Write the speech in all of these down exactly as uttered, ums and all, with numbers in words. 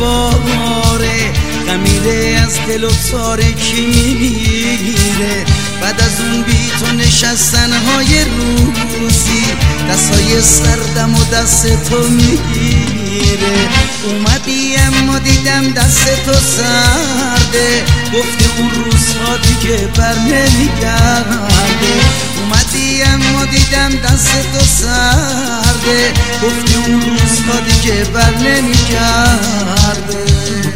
باره، خمیره از دل و تارکی میمیره. بعد از اون بی تو نشستنهای روزی، دستای سردم و دست تو میگیره. اومدی اما دیدم دست تو سرده، گفتی اون روزها دیگه بر نمیگرده. اومدی اما دیدم دست تو سرده، گفتی اون روزها دیگه بر نمیگرده.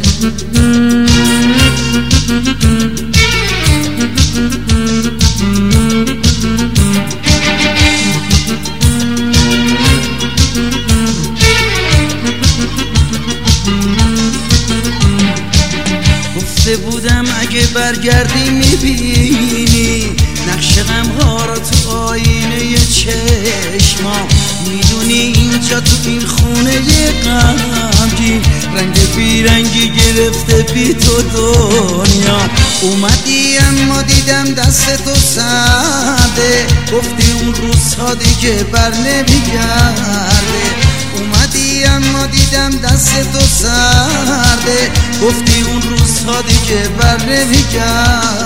گفته بودم اگه برگردی میبینی نقش غمها را تو آینه چشمام. میدونی اینجا تو این خونه غمگین رنگ بیرنگی گرفته بی تو دنیا. اومدی اما دیدم دست تو سرده، گفتی اون روزها دیگه بر نمیگرده. اومدی اما دیدم دست تو سرده، گفتی اون روزها دیگه بر نمیگرده.